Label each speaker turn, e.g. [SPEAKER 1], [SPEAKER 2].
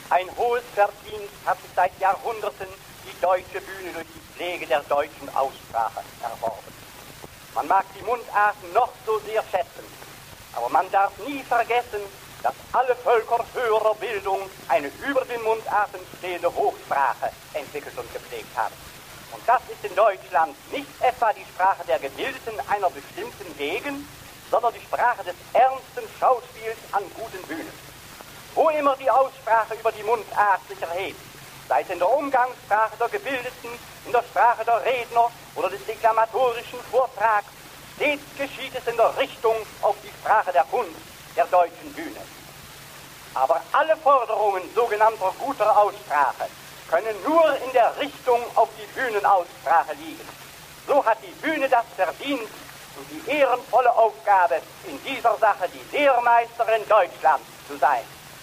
[SPEAKER 1] Ein hohes Verdienst hat sich seit Jahrhunderten die deutsche Bühne durch die Pflege der deutschen Aussprache erworben. Man mag die Mundarten noch so sehr schätzen, aber man darf nie vergessen, dass alle Völker höherer Bildung eine über den Mundarten stehende Hochsprache entwickelt und gepflegt haben. Und das ist in Deutschland nicht etwa die Sprache der Gebildeten einer bestimmten Gegend, sondern die Sprache des ernsten Schauspiels an guten Bühnen. Wo immer die Aussprache über die Mundart sich erhebt, sei es in der Umgangssprache der Gebildeten, in der Sprache der Redner oder des deklamatorischen Vortrags, stets geschieht es in der Richtung auf die Sprache der Kunst der deutschen Bühne. Aber alle Forderungen sogenannter guter Aussprache können nur in der Richtung auf die Bühnenaussprache liegen. So hat die Bühne das Verdienst und die ehrenvolle Aufgabe, in dieser Sache die Lehrmeisterin Deutschlands zu sein.